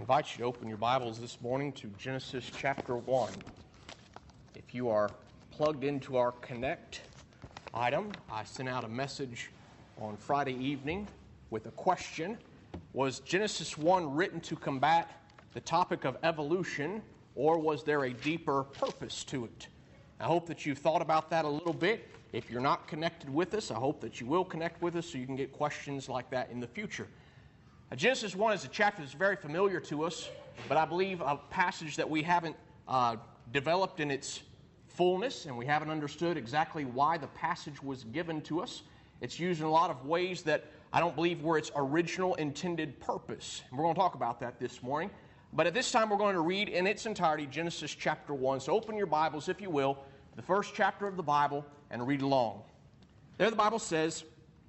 invite you to open your Bibles this morning to Genesis chapter 1. If you are plugged into our Connect item, I sent out a message on Friday evening with a question. Was Genesis 1 written to combat the topic of evolution, or was there a deeper purpose to it? I hope that you've thought about that a little bit. If you're not connected with us, I hope that you will connect with us so you can get questions like that in the future. Genesis 1 is a chapter that's very familiar to us, but I believe a passage that we haven't developed in its fullness, and we haven't understood exactly why the passage was given to us. It's used in a lot of ways that I don't believe were its original intended purpose. And we're going to talk about that this morning. But at this time, we're going to read in its entirety Genesis chapter 1. So open your Bibles, if you will, the first chapter of the Bible, and read along. There the Bible says,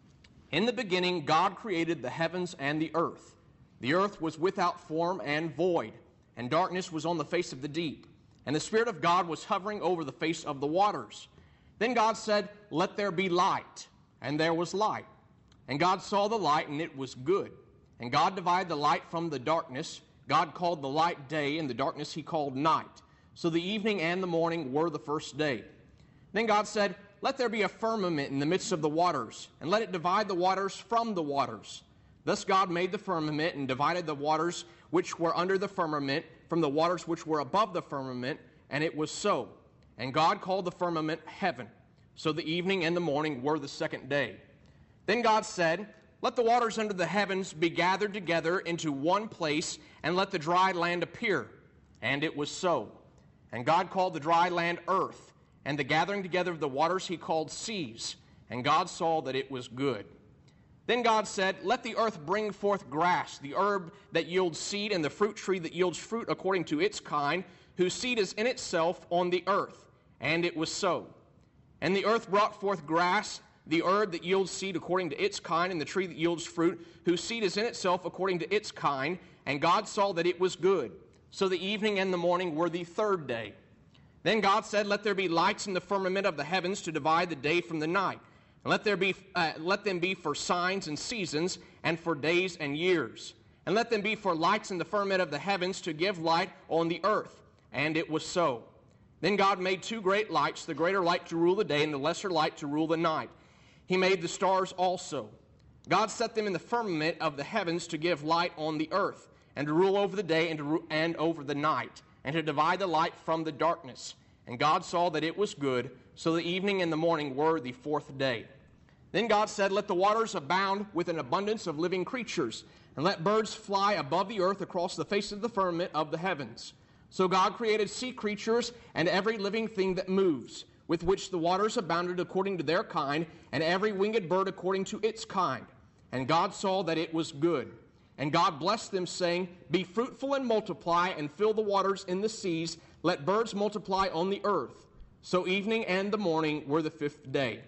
"In the beginning God created the heavens and the earth. The earth was without form and void, and darkness was on the face of the deep. And the Spirit of God was hovering over the face of the waters. Then God said, 'Let there be light.' And there was light. And God saw the light, and it was good. And God divided the light from the darkness. God called the light day, and the darkness he called night. So the evening and the morning were the first day. Then God said, 'Let there be a firmament in the midst of the waters, and let it divide the waters from the waters.' Thus God made the firmament, and divided the waters which were under the firmament from the waters which were above the firmament, and it was so. And God called the firmament heaven. So the evening and the morning were the second day. Then God said, 'Let the waters under the heavens be gathered together into one place, and let the dry land appear.' And it was so. And God called the dry land earth, and the gathering together of the waters he called seas. And God saw that it was good. Then God said, 'Let the earth bring forth grass, the herb that yields seed, and the fruit tree that yields fruit according to its kind, whose seed is in itself on the earth.' And it was so. And the earth brought forth grass, the herb that yields seed according to its kind, and the tree that yields fruit, whose seed is in itself according to its kind. And God saw that it was good. So the evening and the morning were the third day. Then God said, 'Let there be lights in the firmament of the heavens to divide the day from the night. And let them be for signs and seasons, and for days and years. And let them be for lights in the firmament of the heavens to give light on the earth.' And it was so. Then God made two great lights, the greater light to rule the day, and the lesser light to rule the night. He made the stars also. God set them in the firmament of the heavens to give light on the earth, and to rule over the day and over the night, and to divide the light from the darkness. And God saw that it was good. So the evening and the morning were the fourth day. Then God said, 'Let the waters abound with an abundance of living creatures, and let birds fly above the earth across the face of the firmament of the heavens.' So God created sea creatures and every living thing that moves, with which the waters abounded according to their kind, and every winged bird according to its kind. And God saw that it was good. And God blessed them, saying, 'Be fruitful and multiply, and fill the waters in the seas. Let birds multiply on the earth.' So evening and the morning were the fifth day.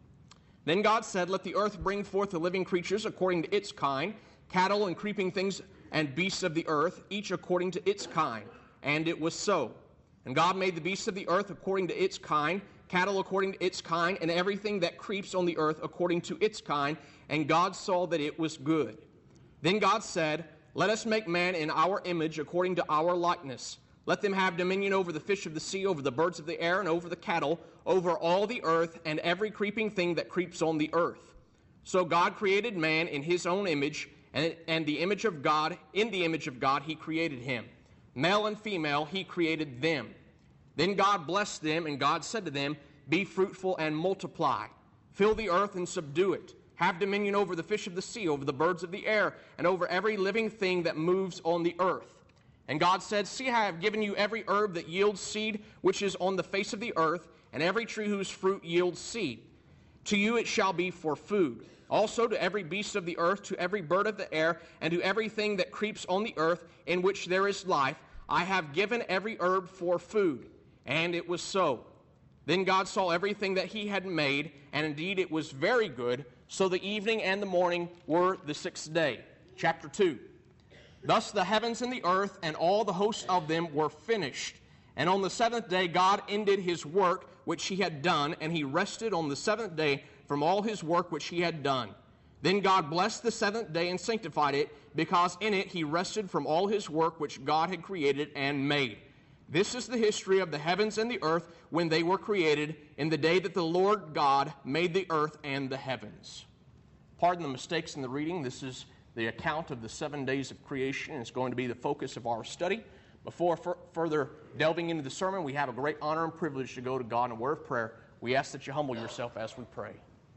Then God said, 'Let the earth bring forth the living creatures according to its kind, cattle and creeping things and beasts of the earth, each according to its kind.' And it was so. And God made the beasts of the earth according to its kind, cattle according to its kind, and everything that creeps on the earth according to its kind. And God saw that it was good. Then God said, 'Let us make man in our image according to our likeness. Let them have dominion over the fish of the sea, over the birds of the air, and over the cattle, over all the earth, and every creeping thing that creeps on the earth.' So God created man in his own image, and the image of God, in the image of God he created him. Male and female he created them. Then God blessed them, and God said to them, 'Be fruitful and multiply. Fill the earth and subdue it. Have dominion over the fish of the sea, over the birds of the air, and over every living thing that moves on the earth.' And God said, 'See, I have given you every herb that yields seed, which is on the face of the earth, and every tree whose fruit yields seed. To you it shall be for food. Also to every beast of the earth, to every bird of the air, and to everything that creeps on the earth, in which there is life, I have given every herb for food.' And it was so. Then God saw everything that he had made, and indeed it was very good. So the evening and the morning were the sixth day." Chapter 2. "Thus the heavens and the earth and all the hosts of them were finished. And on the seventh day God ended his work which he had done, and he rested on the seventh day from all his work which he had done. Then God blessed the seventh day and sanctified it, because in it he rested from all his work which God had created and made. This is the history of the heavens and the earth when they were created, in the day that the Lord God made the earth and the heavens. Pardon the mistakes in the reading. This is the account of the 7 days of creation. It's going to be the focus of our study. Before further delving into the sermon, we have a great honor and privilege to go to God in a word of prayer. We ask that you humble yourself as we pray.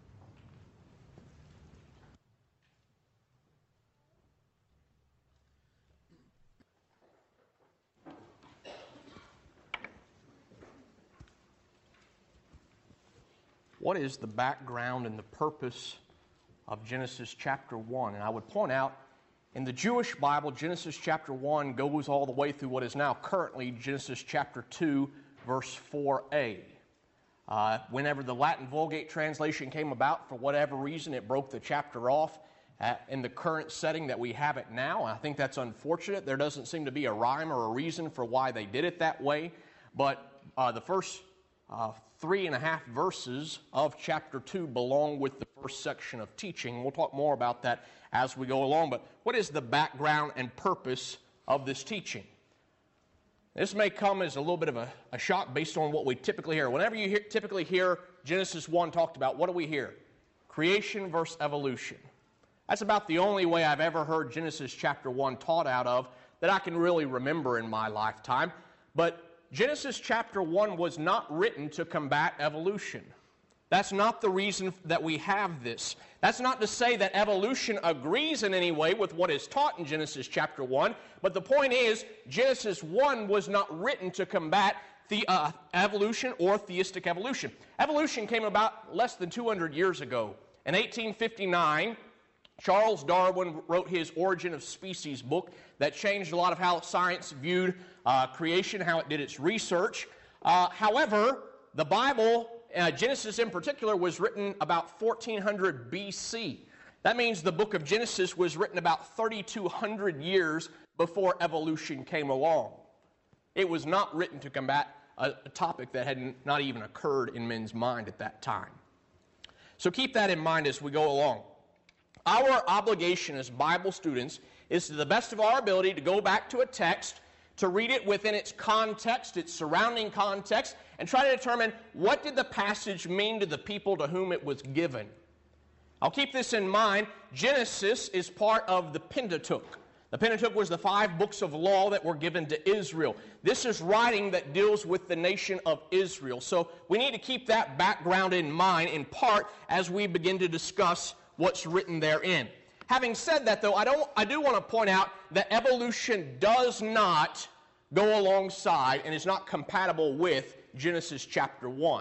What is the background and the purpose of Genesis chapter 1? And I would point out, in the Jewish Bible, Genesis chapter 1 goes all the way through what is now currently Genesis chapter 2, verse 4a. Whenever the Latin Vulgate translation came about, for whatever reason, it broke the chapter off in the current setting that we have it now. I think that's unfortunate. There doesn't seem to be a rhyme or a reason for why they did it that way. But the first 3.5 verses of chapter 2 belong with the first section of teaching. We'll talk more about that as we go along. But what is the background and purpose of this teaching? This may come as a little bit of a shock based on what we typically hear. Whenever you typically hear Genesis 1 talked about, what do we hear? Creation versus evolution. That's about the only way I've ever heard Genesis chapter 1 taught out of that I can really remember in my lifetime. But Genesis chapter 1 was not written to combat evolution. That's not the reason that we have this. That's not to say that evolution agrees in any way with what is taught in Genesis chapter 1, but the point is, Genesis 1 was not written to combat evolution or theistic evolution. Evolution came about less than 200 years ago. In 1859, Charles Darwin wrote his Origin of Species book that changed a lot of how science viewed creation, how it did its research. However, the Bible, Genesis in particular, was written about 1400 BC. That means the book of Genesis was written about 3,200 years before evolution came along. It was not written to combat a topic that had not even occurred in men's mind at that time. So keep that in mind as we go along. Our obligation as Bible students is to the best of our ability to go back to a text, to read it within its context, its surrounding context, and try to determine what did the passage mean to the people to whom it was given. I'll keep this in mind. Genesis is part of the Pentateuch. The Pentateuch was the 5 books of law that were given to Israel. This is writing that deals with the nation of Israel. So we need to keep that background in mind, in part, as we begin to discuss what's written therein. Having said that, though, I do want to point out that evolution does not go alongside and is not compatible with Genesis chapter 1.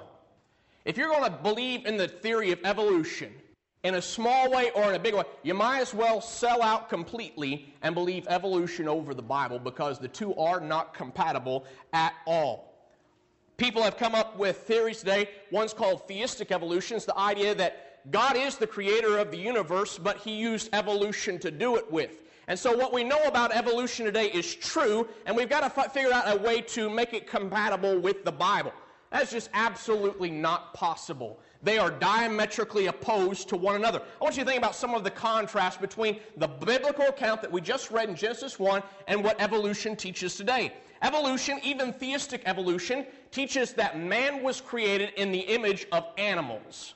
If you're going to believe in the theory of evolution in a small way or in a big way, you might as well sell out completely and believe evolution over the Bible, because the two are not compatible at all. People have come up with theories today. One's called theistic evolution. It's the idea that God is the creator of the universe, but he used evolution to do it with. And so what we know about evolution today is true, and we've got to figure out a way to make it compatible with the Bible. That's just absolutely not possible. They are diametrically opposed to one another. I want you to think about some of the contrast between the biblical account that we just read in Genesis 1 and what evolution teaches today. Evolution, even theistic evolution, teaches that man was created in the image of animals.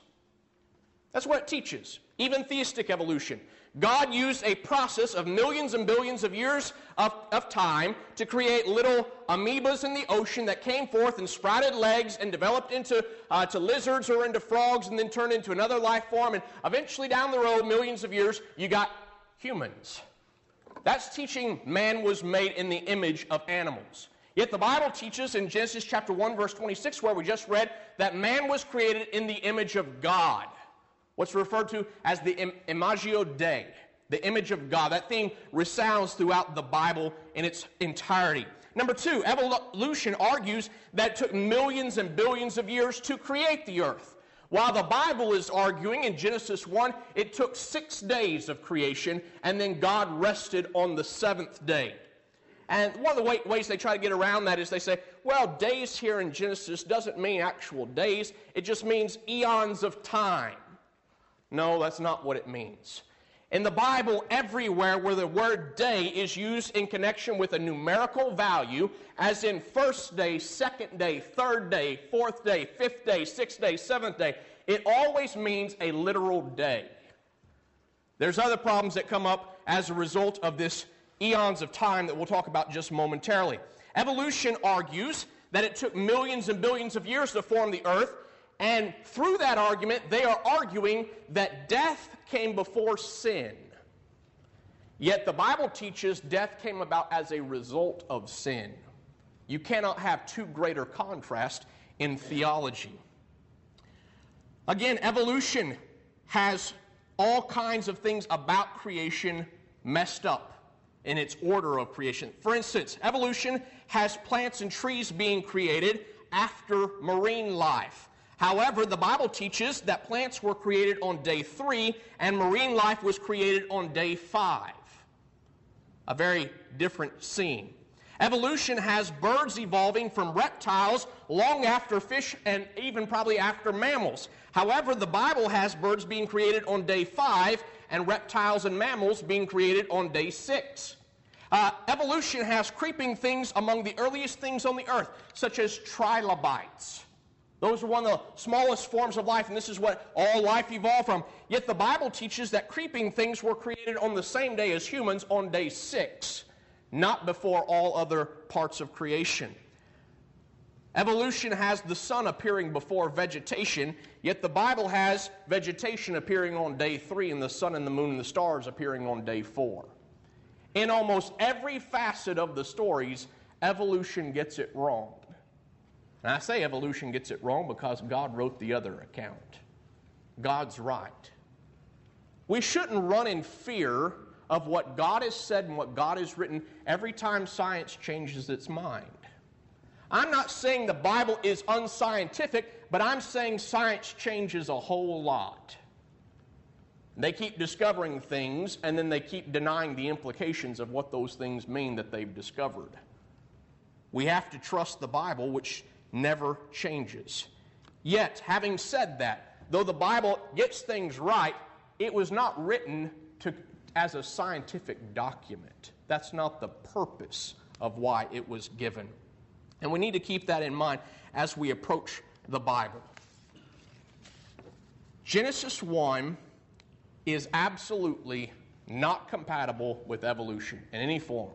That's what it teaches, even theistic evolution. God used a process of millions and billions of years of time to create little amoebas in the ocean that came forth and sprouted legs and developed into to lizards or into frogs and then turned into another life form. And eventually down the road, millions of years, you got humans. That's teaching man was made in the image of animals. Yet the Bible teaches in Genesis chapter 1, verse 26, where we just read, that man was created in the image of God. What's referred to as the Imagio Dei, the image of God. That theme resounds throughout the Bible in its entirety. Number 2, evolution argues that it took millions and billions of years to create the earth. While the Bible is arguing in Genesis 1, it took 6 days of creation, and then God rested on the 7th day. And one of the ways they try to get around that is they say, well, days here in Genesis doesn't mean actual days. It just means eons of time. No, that's not what it means. In the Bible, everywhere where the word day is used in connection with a numerical value, as in first day, second day, third day, fourth day, fifth day, sixth day, seventh day, it always means a literal day. There's other problems that come up as a result of this eons of time that we'll talk about just momentarily. Evolution argues that it took millions and billions of years to form the earth, and through that argument, they are arguing that death came before sin. Yet the Bible teaches death came about as a result of sin. You cannot have too greater contrast in theology. Again, evolution has all kinds of things about creation messed up in its order of creation. For instance, evolution has plants and trees being created after marine life. However, the Bible teaches that plants were created on day 3 and marine life was created on day 5. A very different scene. Evolution has birds evolving from reptiles long after fish and even probably after mammals. However, the Bible has birds being created on day 5 and reptiles and mammals being created on day 6. Evolution has creeping things among the earliest things on the earth, such as trilobites. Those are one of the smallest forms of life, and this is what all life evolved from. Yet the Bible teaches that creeping things were created on the same day as humans on day 6, not before all other parts of creation. Evolution has the sun appearing before vegetation, yet the Bible has vegetation appearing on day 3 and the sun and the moon and the stars appearing on day 4. In almost every facet of the stories, evolution gets it wrong. And I say evolution gets it wrong because God wrote the other account. God's right. We shouldn't run in fear of what God has said and what God has written every time science changes its mind. I'm not saying the Bible is unscientific, but I'm saying science changes a whole lot. They keep discovering things, and then they keep denying the implications of what those things mean that they've discovered. We have to trust the Bible, which never changes. Yet, having said that, though the Bible gets things right, it was not written as a scientific document. That's not the purpose of why it was given. And we need to keep that in mind as we approach the Bible. Genesis 1 is absolutely not compatible with evolution in any form.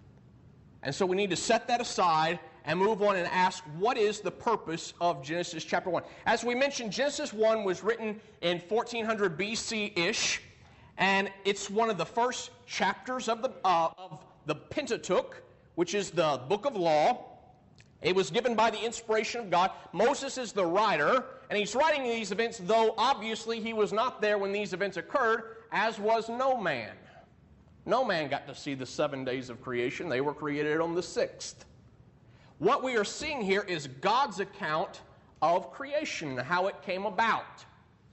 And so we need to set that aside and move on and ask, what is the purpose of Genesis chapter 1? As we mentioned, Genesis 1 was written in 1400 BC-ish, and it's one of the first chapters of the Pentateuch, which is the book of law. It was given by the inspiration of God. Moses is the writer, and he's writing these events, though obviously he was not there when these events occurred, as was no man. No man got to see the 7 days of creation. They were created on the 6th. What we are seeing here is God's account of creation, how it came about,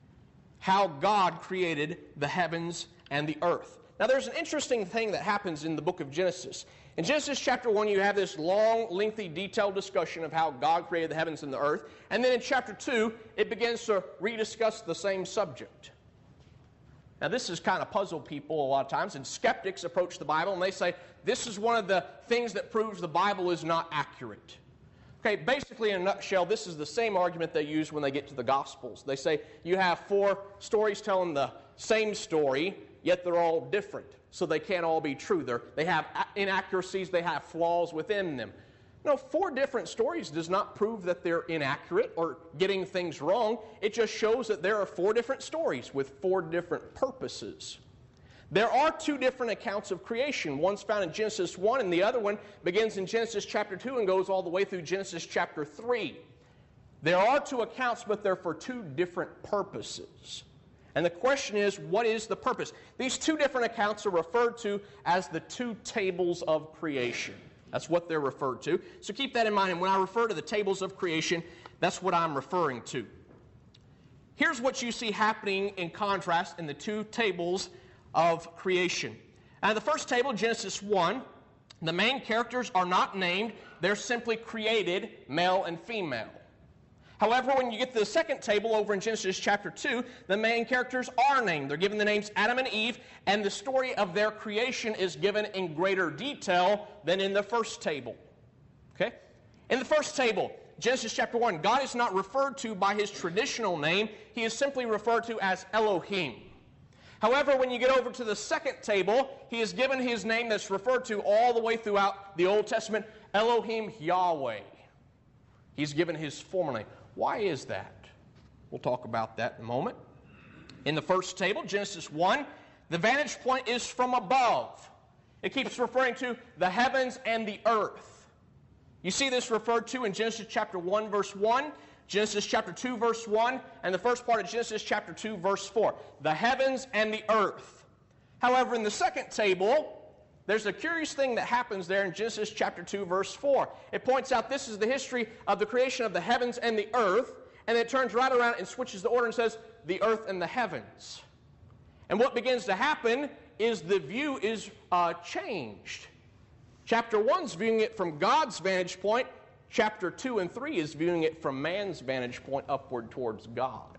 how God created the heavens and the earth. Now, there's an interesting thing that happens in the book of Genesis. In Genesis chapter 1, you have this long, lengthy, detailed discussion of how God created the heavens and the earth. And then in chapter 2, it begins to rediscuss the same subject. Now, this has kind of puzzled people a lot of times, and skeptics approach the Bible and they say, this is one of the things that proves the Bible is not accurate. Okay, basically in a nutshell, this is the same argument they use when they get to the Gospels. They say you have 4 stories telling the same story, yet they're all different, so they can't all be true. They have inaccuracies, they have flaws within them. No, 4 different stories does not prove that they're inaccurate or getting things wrong. It just shows that there are 4 different stories with 4 different purposes. There are 2 different accounts of creation. One's found in Genesis 1, and the other one begins in Genesis chapter 2 and goes all the way through Genesis chapter 3. There are 2 accounts, but they're for 2 different purposes. And the question is, what is the purpose? These 2 different accounts are referred to as the 2 tables of creation. That's what they're referred to. So keep that in mind. And when I refer to the tables of creation, that's what I'm referring to. Here's what you see happening in contrast in the 2 tables of creation. Now, the first table, Genesis 1, the main characters are not named. They're simply created, male and female. However, when you get to the second table over in Genesis chapter 2, the main characters are named. They're given the names Adam and Eve, and the story of their creation is given in greater detail than in the first table. Okay? In the first table, Genesis chapter 1, God is not referred to by his traditional name. He is simply referred to as Elohim. However, when you get over to the second table, he is given his name that's referred to all the way throughout the Old Testament, Elohim Yahweh. He's given his former name. Why is that? We'll talk about that in a moment. In the first table, Genesis 1, the vantage point is from above. It keeps referring to the heavens and the earth. You see this referred to in Genesis chapter 1, verse 1, Genesis chapter 2, verse 1, and the first part of Genesis chapter 2, verse 4. The heavens and the earth. However, in the second table, there's a curious thing that happens there in Genesis chapter 2, verse 4. It points out this is the history of the creation of the heavens and the earth, and it turns right around and switches the order and says, the earth and the heavens. And what begins to happen is the view is changed. Chapter 1 is viewing it from God's vantage point. Chapter 2 and 3 is viewing it from man's vantage point upward towards God.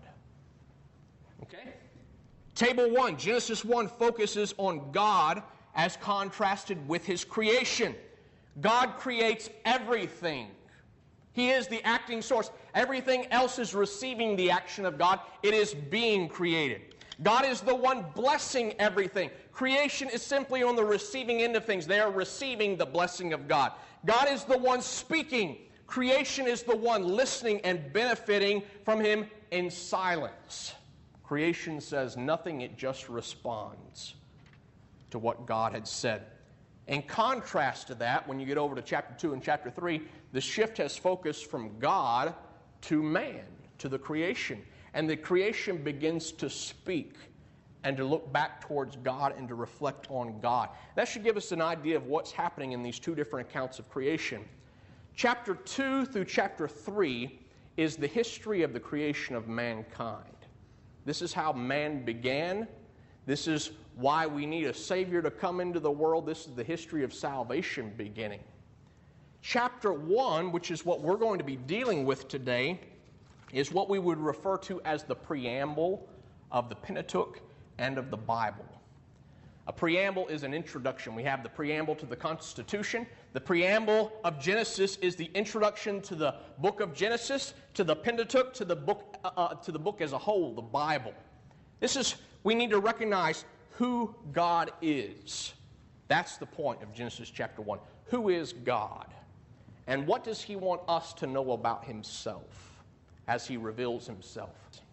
Okay? Table 1, Genesis 1 focuses on God as contrasted with his creation. God creates everything. He is the acting source. Everything else is receiving the action of God. It is being created. God is the one blessing everything. Creation is simply on the receiving end of things. They are receiving the blessing of God. God is the one speaking. Creation is the one listening and benefiting from him in silence. Creation says nothing, it just responds to what God had said. In contrast to that, when you get over to chapter 2 and chapter 3, the shift has focused from God to man, to the creation. And the creation begins to speak and to look back towards God and to reflect on God. That should give us an idea of what's happening in these two different accounts of creation. Chapter 2 through chapter 3 is the history of the creation of mankind. This is how man began. This is why we need a Savior to come into the world. This is the history of salvation beginning. Chapter 1, which is what we're going to be dealing with today, is what we would refer to as the preamble of the Pentateuch and of the Bible. A preamble is an introduction. We have the preamble to the Constitution. The preamble of Genesis is the introduction to the book of Genesis, to the Pentateuch, to the book as a whole, the Bible. We need to recognize who God is. That's the point of Genesis chapter 1. Who is God? And what does he want us to know about himself as he reveals himself?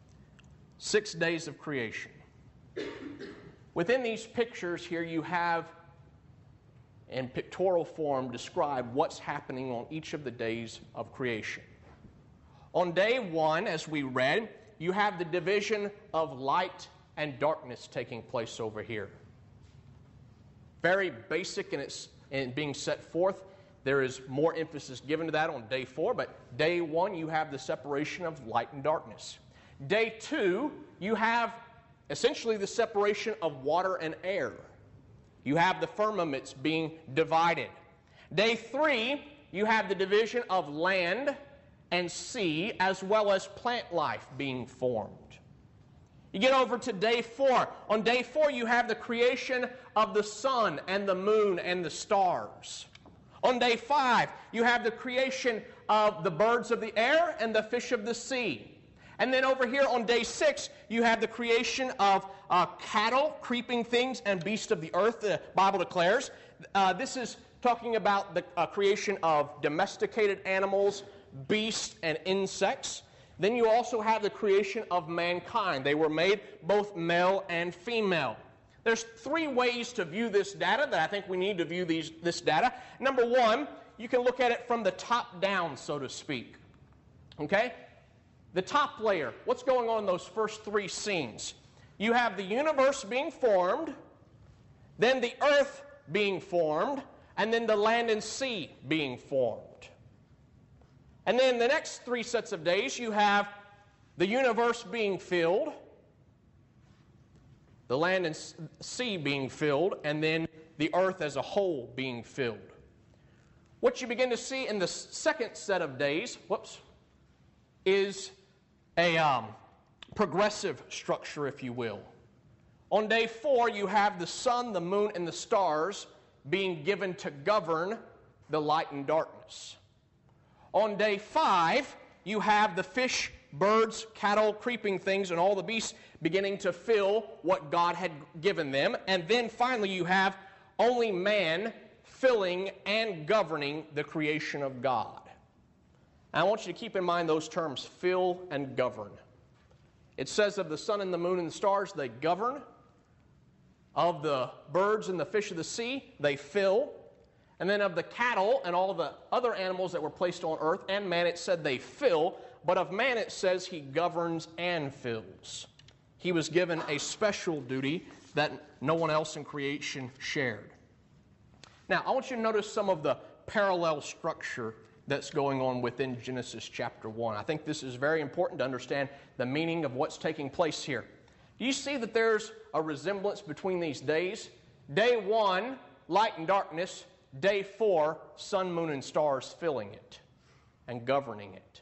6 days of creation. Within these pictures here, you have, in pictorial form, described what's happening on each of the days of creation. On day 1, as we read, you have the division of light and darkness taking place over here. Very basic in being set forth. There is more emphasis given to that on day 4, but day 1, you have the separation of light and darkness. Day 2, you have essentially the separation of water and air. You have the firmaments being divided. Day 3, you have the division of land and sea, as well as plant life being formed. You get over to day 4. On day 4, you have the creation of the sun and the moon and the stars. On day 5, you have the creation of the birds of the air and the fish of the sea. And then over here on day 6, you have the creation of cattle, creeping things, and beasts of the earth, the Bible declares. This is talking about the creation of domesticated animals, beasts, and insects. Then you also have the creation of mankind. They were made both male and female. There's 3 ways to view this data that I think we need to view this data. Number 1, you can look at it from the top down, so to speak. Okay? The top layer, what's going on in those first 3 scenes? You have the universe being formed, then the earth being formed, and then the land and sea being formed. And then the next 3 sets of days, you have the universe being filled, the land and sea being filled, and then the earth as a whole being filled. What you begin to see in the second set of days, is a progressive structure, if you will. On day 4, you have the sun, the moon, and the stars being given to govern the light and darkness. On day 5, you have the fish, birds, cattle, creeping things, and all the beasts beginning to fill what God had given them. And then finally, you have only man filling and governing the creation of God. And I want you to keep in mind those terms, fill and govern. It says of the sun and the moon and the stars, they govern. Of the birds and the fish of the sea, they fill. And then of the cattle and all the other animals that were placed on earth and man, it said they fill. But of man, it says he governs and fills. He was given a special duty that no one else in creation shared. Now, I want you to notice some of the parallel structure that's going on within Genesis chapter 1. I think this is very important to understand the meaning of what's taking place here. Do you see that there's a resemblance between these days? Day 1, light and darkness. Day 4, sun, moon, and stars filling it and governing it.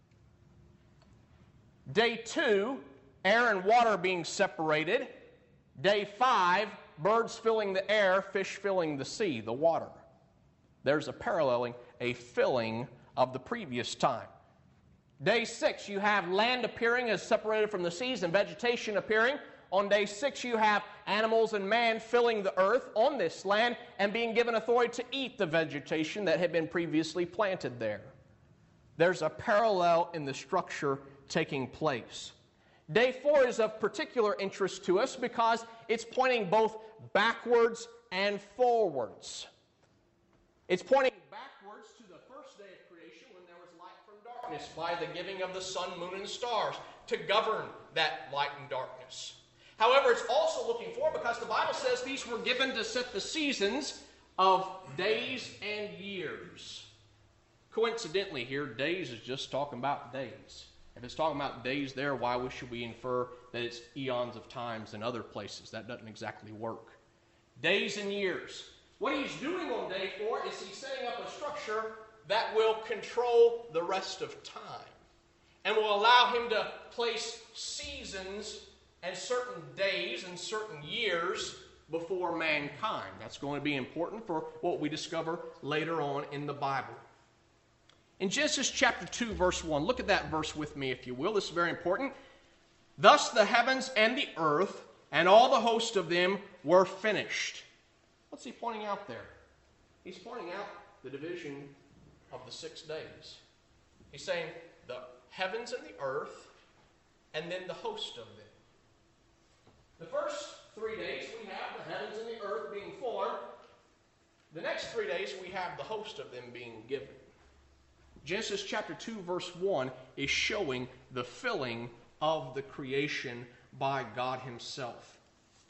Day 2, air and water being separated. Day 5, birds filling the air, fish filling the sea, the water. There's a paralleling, a filling of the previous time. Day 6, you have land appearing as separated from the seas and vegetation appearing. On day 6, you have animals and man filling the earth on this land and being given authority to eat the vegetation that had been previously planted there. There's a parallel in the structure taking place. Day 4 is of particular interest to us because it's pointing both backwards and forwards. It's pointing backwards to the first day of creation when there was light from darkness by the giving of the sun, moon, and stars to govern that light and darkness. However, it's also looking forward because the Bible says these were given to set the seasons of days and years. Coincidentally here, days is just talking about days. If it's talking about days there, why should we infer that it's eons of times in other places? That doesn't exactly work. Days and years. What he's doing on day 4 is he's setting up a structure that will control the rest of time and will allow him to place seasons and certain days and certain years before mankind. That's going to be important for what we discover later on in the Bible. In Genesis chapter 2, verse 1, look at that verse with me, if you will. This is very important. Thus the heavens and the earth and all the host of them were finished. What's he pointing out there? He's pointing out the division of the 6 days. He's saying the heavens and the earth and then the host of them. The first 3 days we have the heavens and the earth being formed. The next 3 days we have the host of them being given. Genesis chapter 2 verse 1 is showing the filling of the creation by God himself.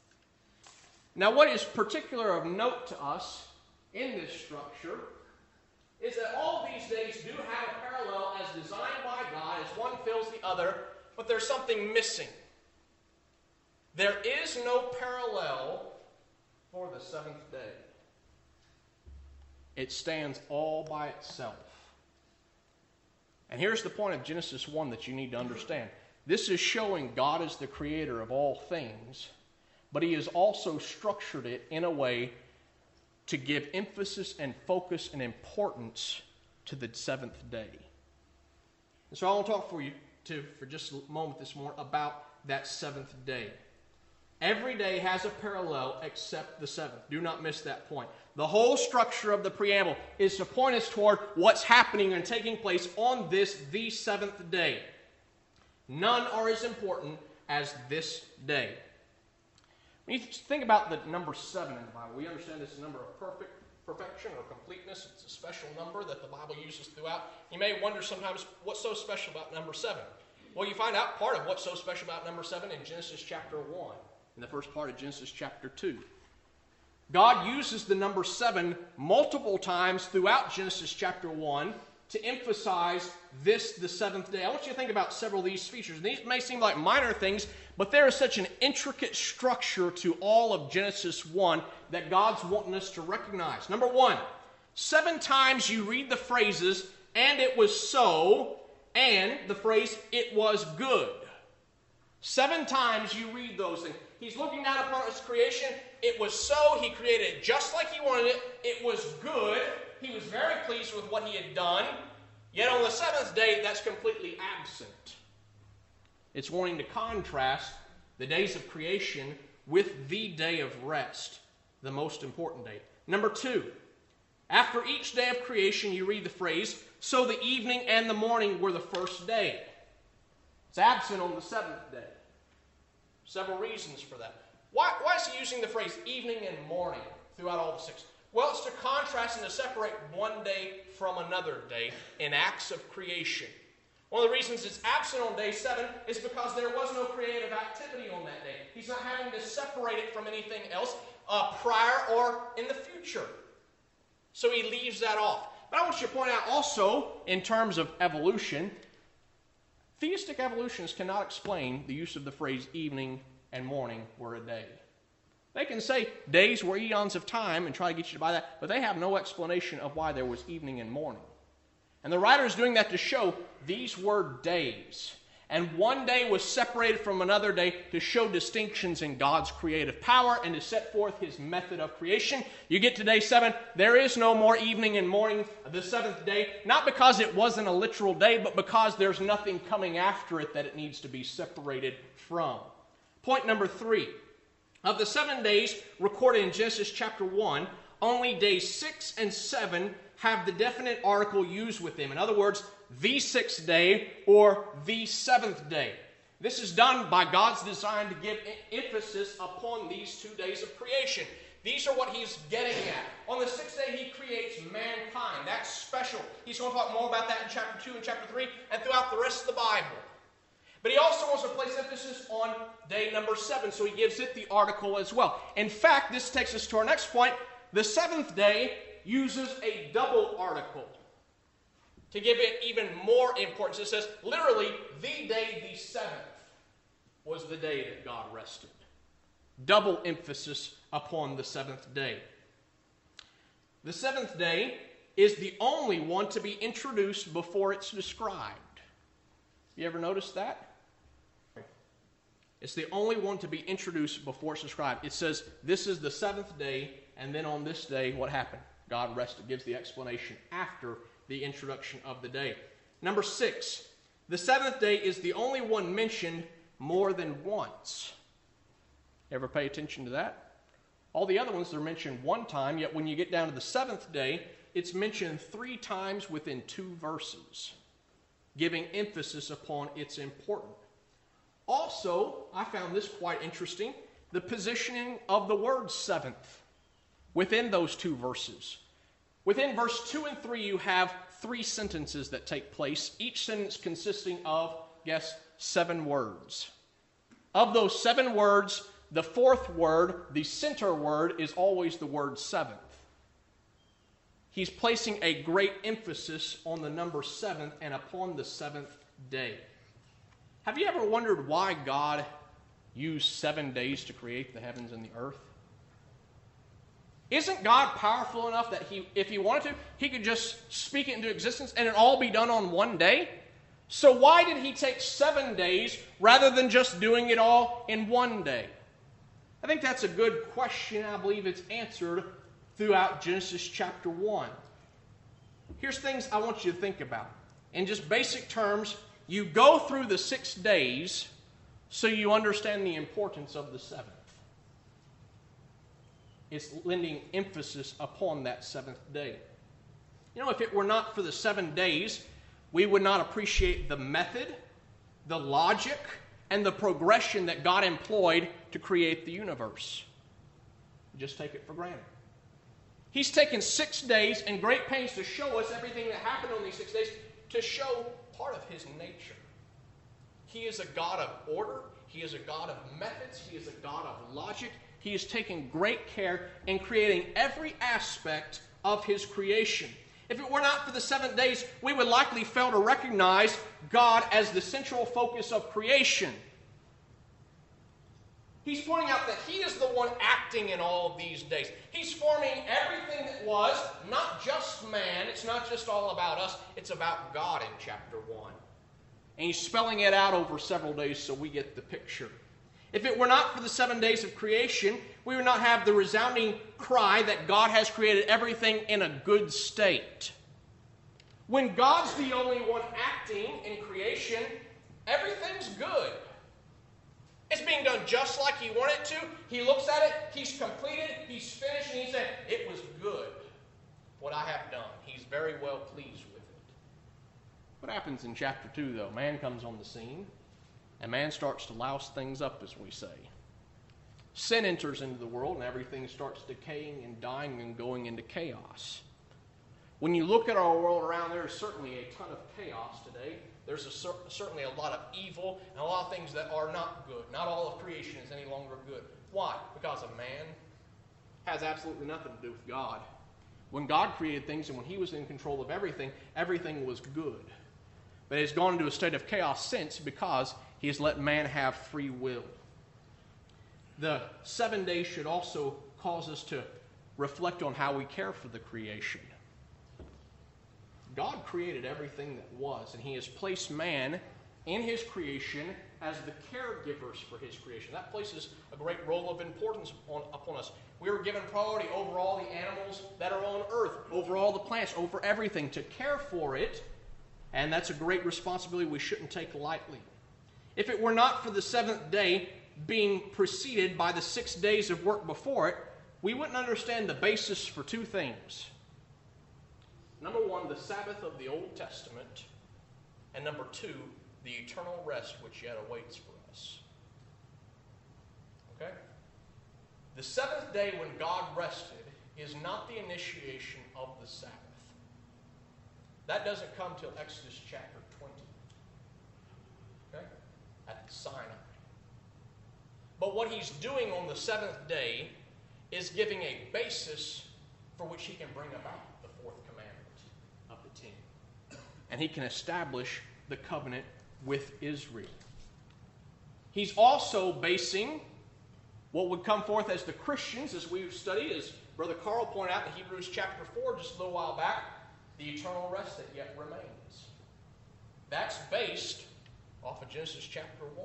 Now what is particular of note to us in this structure is that all these days do have a parallel as designed by God as one fills the other, but there's something missing. There is no parallel for the 7th day. It stands all by itself. And here's the point of Genesis 1 that you need to understand. This is showing God is the creator of all things, but he has also structured it in a way to give emphasis and focus and importance to the 7th day. And so I want to talk for just a moment this morning about that 7th day. Every day has a parallel except the 7th. Do not miss that point. The whole structure of the preamble is to point us toward what's happening and taking place on the 7th day. None are as important as this day. When you think about the number 7 in the Bible, we understand this is a number of perfection or completeness. It's a special number that the Bible uses throughout. You may wonder sometimes, what's so special about number 7? Well, you find out part of what's so special about number 7 in Genesis chapter 1, in the first part of Genesis chapter 2. God uses the number 7 multiple times throughout Genesis chapter 1 to emphasize the 7th day. I want you to think about several of these features. These may seem like minor things, but there is such an intricate structure to all of Genesis 1 that God's wanting us to recognize. Number 1, 7 times you read the phrases, and it was so, and the phrase, it was good. 7 times you read those things. He's looking down upon his creation. It was so. He created it just like he wanted it. It was good. He was very pleased with what he had done. Yet on the 7th day, that's completely absent. It's wanting to contrast the days of creation with the day of rest, the most important day. Number 2, after each day of creation, you read the phrase, so the evening and the morning were the first day. It's absent on the 7th day. Several reasons for that. Why is he using the phrase evening and morning throughout all the 6? Well, it's to contrast and to separate one day from another day in acts of creation. One of the reasons it's absent on day 7 is because there was no creative activity on that day. He's not having to separate it from anything else prior or in the future. So he leaves that off. But I want you to point out also, in terms of evolution, theistic evolutionists cannot explain the use of the phrase evening and morning were a day. They can say days were eons of time and try to get you to buy that, but they have no explanation of why there was evening and morning. And the writer is doing that to show these were days. And one day was separated from another day to show distinctions in God's creative power and to set forth his method of creation. You get to day 7, there is no more evening and morning the 7th day, not because it wasn't a literal day, but because there's nothing coming after it that it needs to be separated from. Point number 3. Of the 7 days recorded in Genesis chapter 1, only days 6 and 7 have the definite article used with them. In other words, the 6th day or the 7th day. This is done by God's design to give emphasis upon these 2 days of creation. These are what he's getting at. On the 6th day, he creates mankind. That's special. He's going to talk more about that in chapter 2 and chapter 3 and throughout the rest of the Bible. But he also wants to place emphasis on day number 7, so he gives it the article as well. In fact, this takes us to our next point. The 7th day uses a double article to give it even more importance. It says, literally, the day, the 7th, was the day that God rested. Double emphasis upon the 7th day. The 7th day is the only one to be introduced before it's described. You ever noticed that? It's the only one to be introduced before it's described. It says, this is the 7th day, and then on this day, what happened? God rested. Gives the explanation after the introduction of the day. Number 6, the 7th day is the only one mentioned more than once. Ever pay attention to that? All the other ones are mentioned one time, yet when you get down to the 7th day, it's mentioned 3 times within 2 verses, giving emphasis upon its importance. Also, I found this quite interesting, the positioning of the word 7th within those 2 verses. Within verse 2 and 3, you have 3 sentences that take place, each sentence consisting of, guess, 7 words. Of those 7 words, the 4th word, the center word, is always the word 7th. He's placing a great emphasis on the number 7 and upon the 7th day. Have you ever wondered why God used 7 days to create the heavens and the earth? Isn't God powerful enough that if he wanted to, he could just speak it into existence and it all be done on one day? So why did he take 7 days rather than just doing it all in one day? I think that's a good question. I believe it's answered throughout Genesis chapter 1. Here's things I want you to think about. In just basic terms, you go through the 6 days so you understand the importance of the 7th. It's lending emphasis upon that 7th day. You know, if it were not for the 7 days, we would not appreciate the method, the logic, and the progression that God employed to create the universe. Just take it for granted. He's taken 6 days and great pains to show us everything that happened on these 6 days, to show part of his nature. He is a God of order. He is a God of methods. He is a God of logic. He is taking great care in creating every aspect of his creation. If it were not for the 7 days, we would likely fail to recognize God as the central focus of creation. He's pointing out that he is the one acting in all of these days. He's forming everything that was, not just man. It's not just all about us. It's about God in chapter 1. And he's spelling it out over several days so we get the picture. If it were not for the 7 days of creation, we would not have the resounding cry that God has created everything in a good state. When God's the only one acting in creation, everything's good. It's being done just like He wanted to. He looks at it, He's completed, He's finished, and He said, it was good, what I have done. He's very well pleased with it. What happens in chapter 2, though? Man comes on the scene, and man starts to louse things up, as we say. Sin enters into the world, and everything starts decaying and dying and going into chaos. When you look at our world around, there is certainly a ton of chaos today. There's certainly a lot of evil and a lot of things that are not good. Not all of creation is any longer good. Why? Because a man has absolutely nothing to do with God. When God created things and when He was in control of everything, everything was good. But it's gone into a state of chaos since because He has let man have free will. The 7 days should also cause us to reflect on how we care for the creation. God created everything that was, and He has placed man in His creation as the caregivers for His creation. That places a great role of importance upon us. We are given priority over all the animals that are on earth, over all the plants, over everything, to care for it, and that's a great responsibility we shouldn't take lightly. If it were not for the 7th day being preceded by the 6 days of work before it, we wouldn't understand the basis for two things. Number one, the Sabbath of the Old Testament, and number two, the eternal rest which yet awaits for us. Okay? The 7th day when God rested is not the initiation of the Sabbath. That doesn't come till Exodus chapter 20. Okay? At Sinai. But what He's doing on the 7th day is giving a basis for which He can bring about the 4th commandment of the 10. And He can establish the covenant with Israel. He's also basing what would come forth as the Christians, as we've studied, as Brother Carl pointed out in Hebrews chapter 4 just a little while back, the eternal rest that yet remains. That's based off of Genesis chapter 1.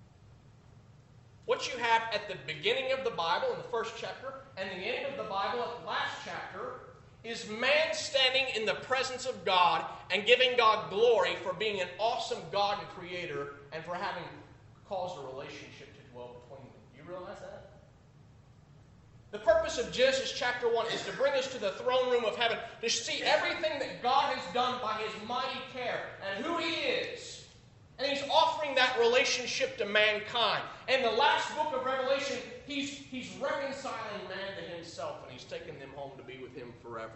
What you have at the beginning of the Bible, in the first chapter, and the end of the Bible at the last chapter, is man standing in the presence of God and giving God glory for being an awesome God and Creator and for having caused a relationship to dwell between them. Do you realize that? The purpose of Genesis chapter 1 is to bring us to the throne room of heaven, to see everything that God has done by His mighty care and who He is. And He's offering that relationship to mankind. And the last book of Revelation, He's reconciling man to Himself, and He's taking them home to be with Him forever.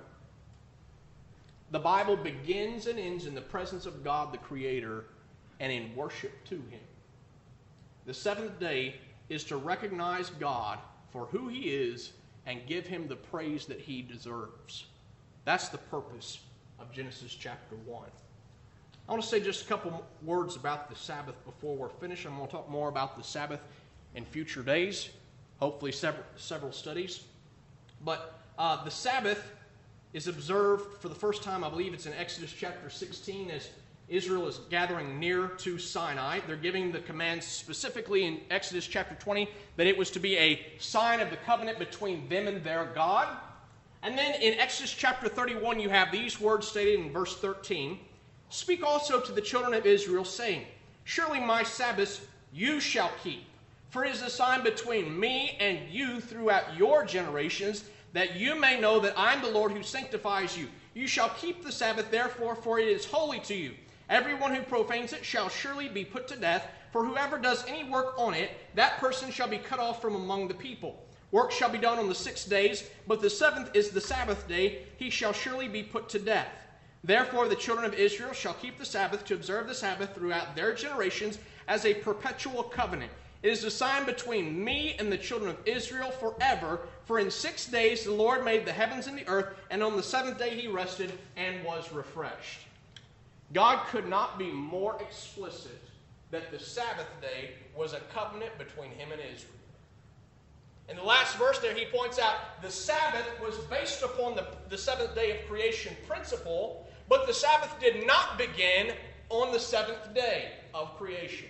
The Bible begins and ends in the presence of God the Creator and in worship to Him. The 7th day is to recognize God for who He is and give Him the praise that He deserves. That's the purpose of Genesis chapter 1. I want to say just a couple words about the Sabbath before we're finished. I'm going to talk more about the Sabbath in future days, hopefully several studies. But the Sabbath is observed for the first time, I believe it's in Exodus chapter 16, as Israel is gathering near to Sinai. They're giving the commands specifically in Exodus chapter 20 that it was to be a sign of the covenant between them and their God. And then in Exodus chapter 31, you have these words stated in verse 13. Speak also to the children of Israel, saying, Surely my Sabbaths you shall keep, for it is a sign between me and you throughout your generations, that you may know that I am the Lord who sanctifies you. You shall keep the Sabbath, therefore, for it is holy to you. Everyone who profanes it shall surely be put to death, for whoever does any work on it, that person shall be cut off from among the people. Work shall be done on the 6 days, but the 7th is the Sabbath day. He shall surely be put to death. Therefore the children of Israel shall keep the Sabbath to observe the Sabbath throughout their generations as a perpetual covenant. It is a sign between me and the children of Israel forever. For in 6 days the Lord made the heavens and the earth, and on the 7th day He rested and was refreshed. God could not be more explicit that the Sabbath day was a covenant between Him and Israel. In the last verse there, He points out the Sabbath was based upon the 7th day of creation principle, but the Sabbath did not begin on the seventh day of creation.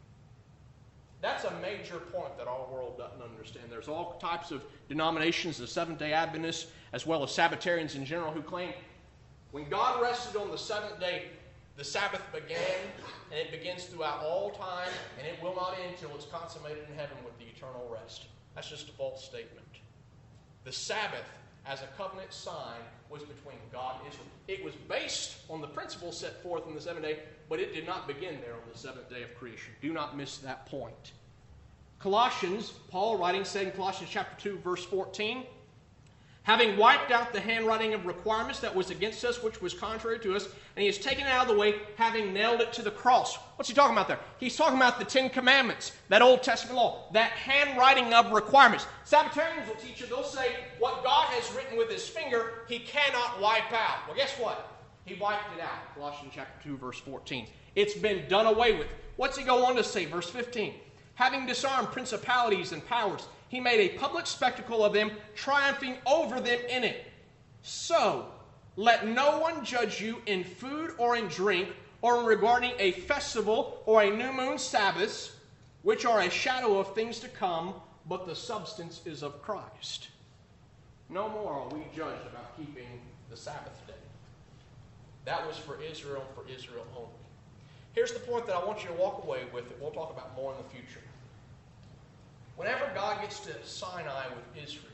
That's a major point that our world doesn't understand. There's all types of denominations, the Seventh-day Adventists, as well as Sabbatarians in general, who claim when God rested on the seventh day, the Sabbath began, and it begins throughout all time, and it will not end until it's consummated in heaven with the eternal rest. That's just a false statement. The Sabbath, as a covenant sign, was between God and Israel. It was based on the principles set forth in the seventh day, but it did not begin there on the seventh day of creation. Do not miss that point. Colossians, Paul writing, said in Colossians chapter 2, verse 14, having wiped out the handwriting of requirements that was against us, which was contrary to us, and he has taken it out of the way, having nailed it to the cross. What's he talking about there? He's talking about the Ten Commandments, that Old Testament law, that handwriting of requirements. Sabbatarians will teach you, they'll say, what God has written with his finger, he cannot wipe out. Well, guess what? He wiped it out. Colossians chapter 2, verse 14. It's been done away with. What's he go on to say? Verse 15. Having disarmed principalities and powers, he made a public spectacle of them, triumphing over them in it. So, let no one judge you in food or in drink, or in regarding a festival or a new moon Sabbaths, which are a shadow of things to come, but the substance is of Christ. No more are we judged about keeping the Sabbath day. That was for Israel only. Here's the point that I want you to walk away with that we'll talk about more in the future. Whenever God gets to Sinai with Israel,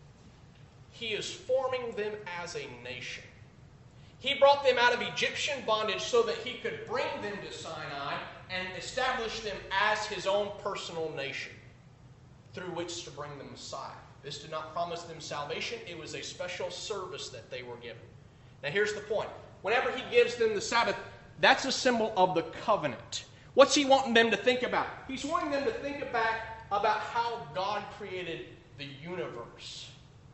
he is forming them as a nation. He brought them out of Egyptian bondage so that he could bring them to Sinai and establish them as his own personal nation through which to bring them Messiah. This did not promise them salvation. It was a special service that they were given. Now here's the point. Whenever he gives them the Sabbath, that's a symbol of the covenant. What's he wanting them to think about? He's wanting them to think about how God created the universe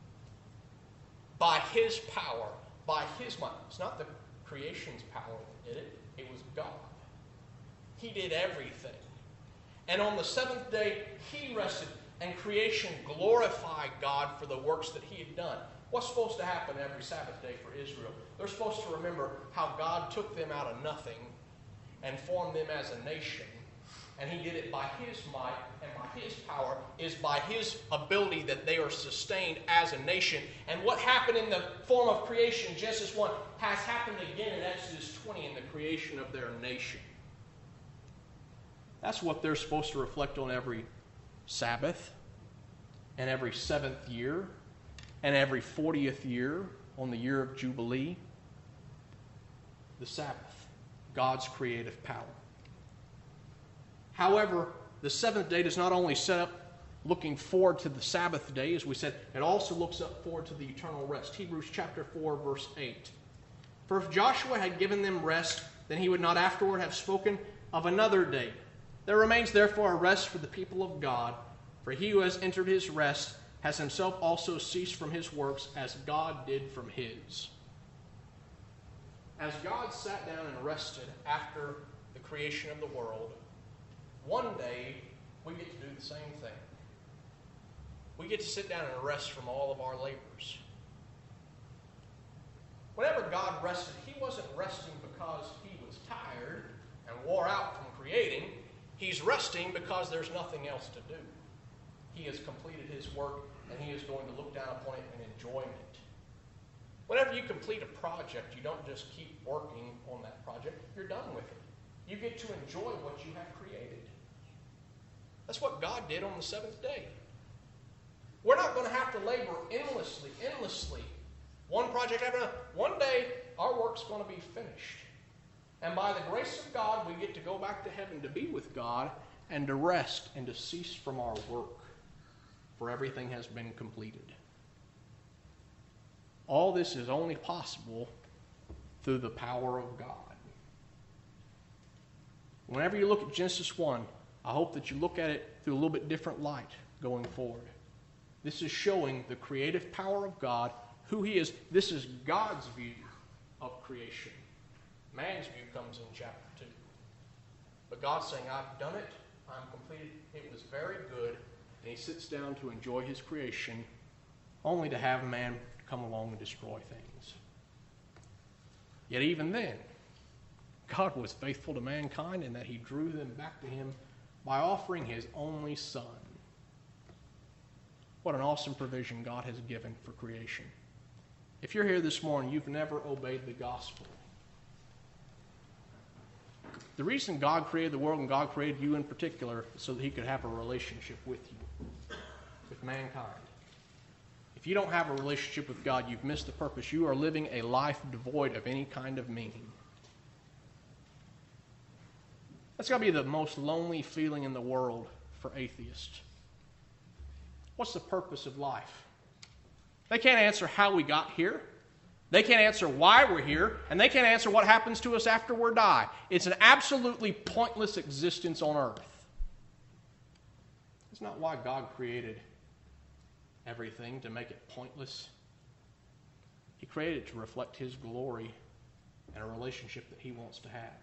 by his power, by his might. It's not the creation's power that did it. It was God. He did everything. And on the seventh day, he rested, and creation glorified God for the works that he had done. What's supposed to happen every Sabbath day for Israel? They're supposed to remember how God took them out of nothing and formed them as a nation. And he did it by his might and by his power, is by his ability that they are sustained as a nation. And what happened in the form of creation, Genesis 1, has happened again in Exodus 20 in the creation of their nation. That's what they're supposed to reflect on every Sabbath and every seventh year and every 40th year on the year of Jubilee. The Sabbath, God's creative power. However, the seventh day does not only set up looking forward to the Sabbath day, as we said, it also looks up forward to the eternal rest. Hebrews chapter 4, verse 8. For if Joshua had given them rest, then he would not afterward have spoken of another day. There remains therefore a rest for the people of God, for he who has entered his rest has himself also ceased from his works as God did from his. As God sat down and rested after the creation of the world, one day we get to do the same thing. We get to sit down and rest from all of our labors. Whenever God rested, he wasn't resting because he was tired and wore out from creating. He's resting because there's nothing else to do. He has completed his work, and he is going to look down upon it in enjoyment. Whenever you complete a project, you don't just keep working on that project. You're done with it. You get to enjoy what you have created. That's what God did on the seventh day. We're not going to have to labor endlessly. One project after another. One day, our work's going to be finished. And by the grace of God, we get to go back to heaven to be with God and to rest and to cease from our work. For everything has been completed. All this is only possible through the power of God. Whenever you look at Genesis 1, I hope that you look at it through a little bit different light going forward. This is showing the creative power of God, who he is. This is God's view of creation. Man's view comes in chapter 2. But God's saying, I've done it. I'm completed. It was very good. And he sits down to enjoy his creation, only to have man come along and destroy things. Yet even then, God was faithful to mankind in that he drew them back to him by offering his only Son. What an awesome provision God has given for creation. If you're here this morning, you've never obeyed the gospel. The reason God created the world and God created you in particular is so that he could have a relationship with you, with mankind. If you don't have a relationship with God, you've missed the purpose. You are living a life devoid of any kind of meaning. That's got to be the most lonely feeling in the world for atheists. What's the purpose of life? They can't answer how we got here. They can't answer why we're here. And they can't answer what happens to us after we die. It's an absolutely pointless existence on earth. It's not why God created everything, to make it pointless. He created it to reflect his glory and a relationship that he wants to have.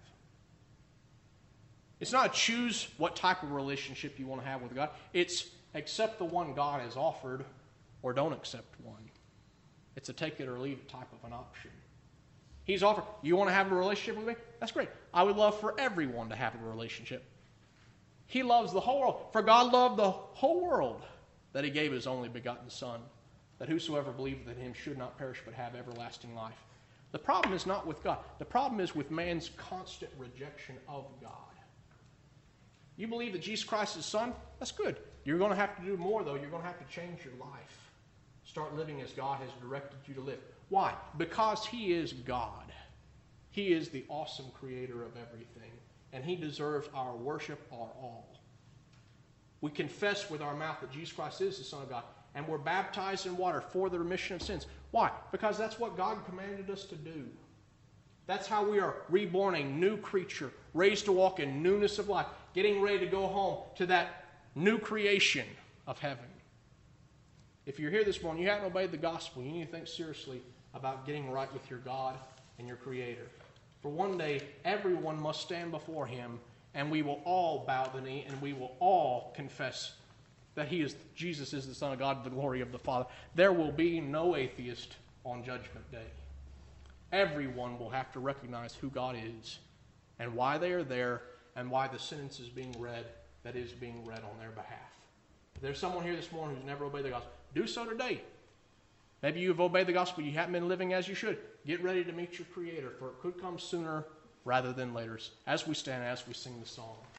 It's not choose what type of relationship you want to have with God. It's accept the one God has offered or don't accept one. It's a take it or leave it type of an option. He's offered, you want to have a relationship with me? That's great. I would love for everyone to have a relationship. He loves the whole world. For God loved the whole world that he gave his only begotten Son, that whosoever believeth in him should not perish but have everlasting life. The problem is not with God. The problem is with man's constant rejection of God. You believe that Jesus Christ is his Son? That's good. You're going to have to do more, though. You're going to have to change your life. Start living as God has directed you to live. Why? Because he is God. He is the awesome creator of everything. And he deserves our worship, our all. We confess with our mouth that Jesus Christ is the Son of God. And we're baptized in water for the remission of sins. Why? Because that's what God commanded us to do. That's how we are reborn, a new creature, raised to walk in newness of life, getting ready to go home to that new creation of heaven. If you're here this morning, you haven't obeyed the gospel, you need to think seriously about getting right with your God and your Creator. For one day, everyone must stand before him, and we will all bow the knee, and we will all confess that Jesus is the Son of God, the glory of the Father. There will be no atheist on Judgment Day. Everyone will have to recognize who God is and why they are there and why the sentence is being read that is being read on their behalf. If there's someone here this morning who's never obeyed the gospel, do so today. Maybe you've obeyed the gospel, you haven't been living as you should. Get ready to meet your Creator, for it could come sooner rather than later, as we stand, as we sing the song.